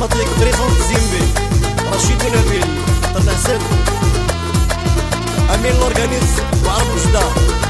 Patrick Bresson Zimbi, Rachid Nabil, Tata Hassan, Amin l'organisme وعرب وجدة.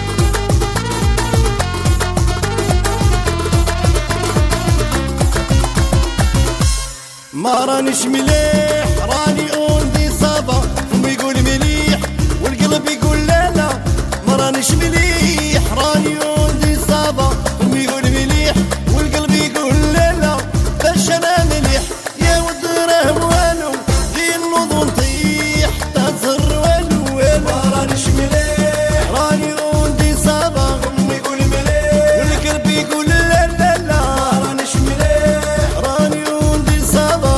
ما رانيش مليح راني اوندي صابا، فمي يقول مليح والقلب يقول لا لا. ما رانيش مليح راني اوندي صابا، فمي يقول مليح والقلب يقول لا لا. باش انا مليح يا ود راه والو، غير نوض ونطيح تهزر والو والو. ما رانيش مليح راني اوندي صابا، فمي يقول مليح والقلب يقول لا لا لا. ما رانيش مليح راني اوندي صابا،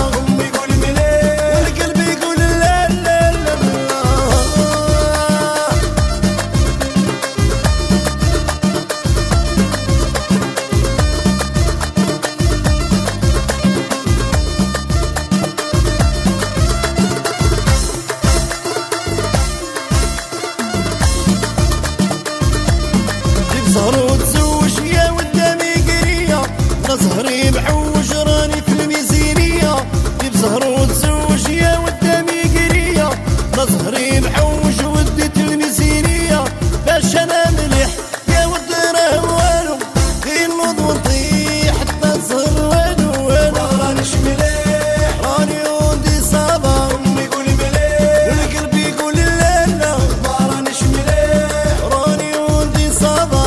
زهر وتزوج يا ودامي قرية، لا زهري محوج راني في الميزانية. جيب زهر وتزوج يا ودامي قرية، لا زهري محوج وديت الميزانية. باش انا مليح يا ود راه والو، غير نوض ونطيح حتى الزهر والو والو. ما رانيش مليح راني اوندي صابا، امي يقول مليح والقلب يقول لا لا. ما رانيش مليح راني اوندي صابا،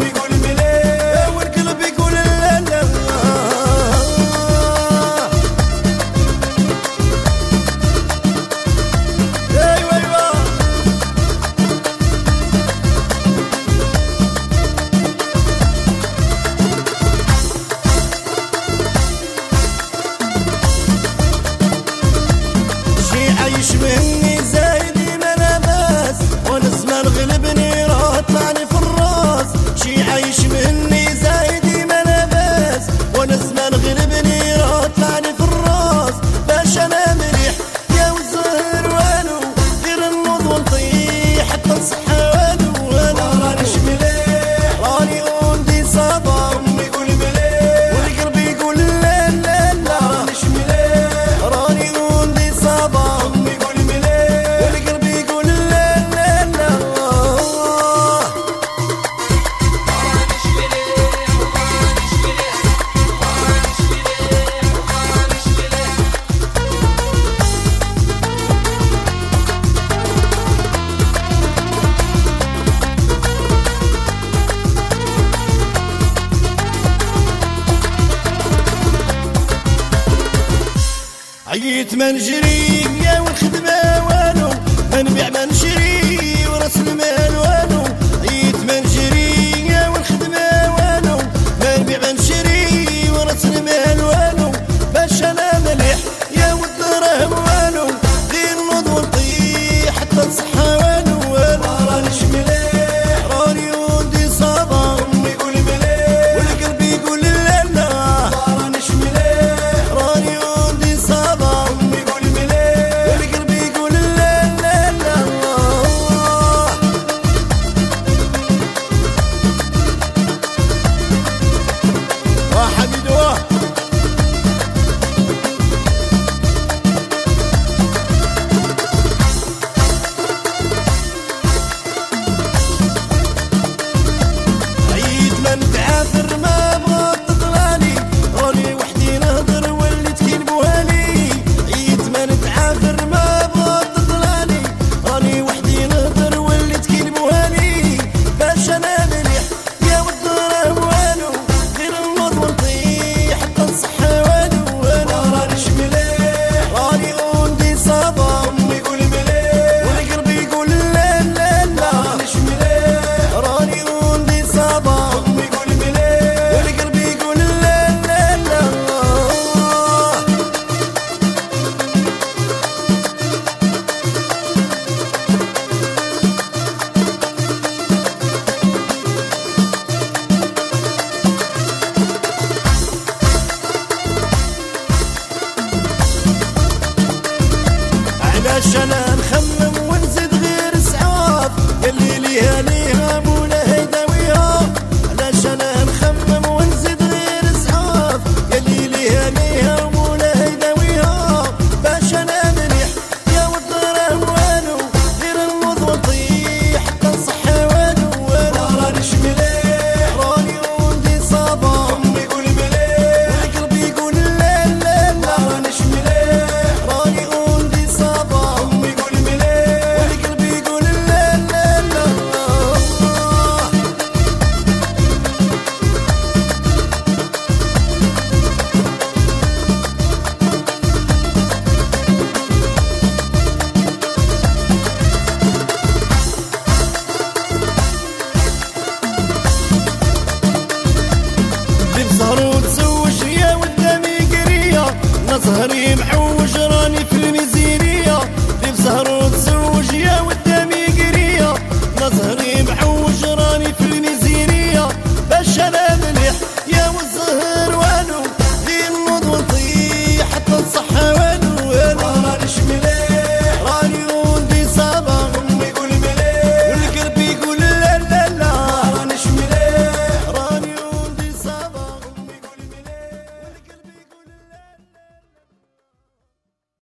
عايش مني زايدي ما لاباس، ونسمع الغلبني راه طلعني في الراس. شي عايش مني زايدي ما لاباس، ونسمع الغلبني راه طلعني في الراس. باش انا مليح يا وزهر والو، غير نوض ونطيح حتى نصحى والو والو. ما رانيش مليح راني اوندي صابا، امي يقول مليح والقلب يقول لا لا لا. ما رانيش مليح راني اوندي صابا، عييت ما نجري يا والخدمة والو، ما نبيع ما نشري وراس المال والو. عييت ما نجري يا والخدمة والو، ما نبيع ما نشري وراس المال والو. باش انا مليح يا ود راه والو، غير نوض ونطيح حتى نصحى والو والو. ما رانيش مليح راني اوندي صابا، امي يقول مليح والقلب يقول لا لا. ما رانيش مليح راني اوندي صابا، نتعافر ما بغات تطلعني، راني وحدي نهضر وليت كي نبوهالي. عييت ما نتعافر ما بغات تطلعني، راني وحدي نهضر وليت كي نبوهالي. باش انا مليح يا ود راه والو، غير نوض ونطيح حتى نصحى والو والو. ما رانيش مليح راني اوندي صابا، امي يقول مليح والقلب يقول لا لا لا. ما رانيش مليح راني اوندي صابا، علاش انا نخمم ونزيد غير سعاف اللي ليها